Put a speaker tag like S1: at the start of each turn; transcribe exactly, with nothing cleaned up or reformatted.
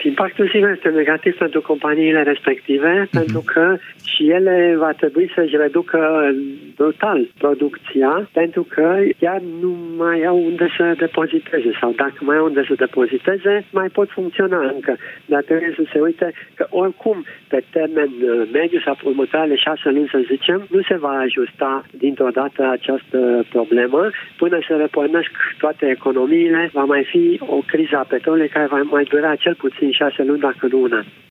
S1: Impactul sigur este negativ pentru companiile respective, uh-huh. pentru că și ele va trebui să-și reducă total producția, pentru că chiar nu mai au unde să depoziteze sau dacă mai au unde să depoziteze, mai pot funcționa încă. Dar trebuie să se uite că oricum pe termen mediu sau următoarele șase luni, să zicem, nu se va ajusta dintr-o dată această problemă. Până se repornesc toate economiile, va mai fi o criză a petrolului care va mai dura cel puțin șase luni, dacă nu un an.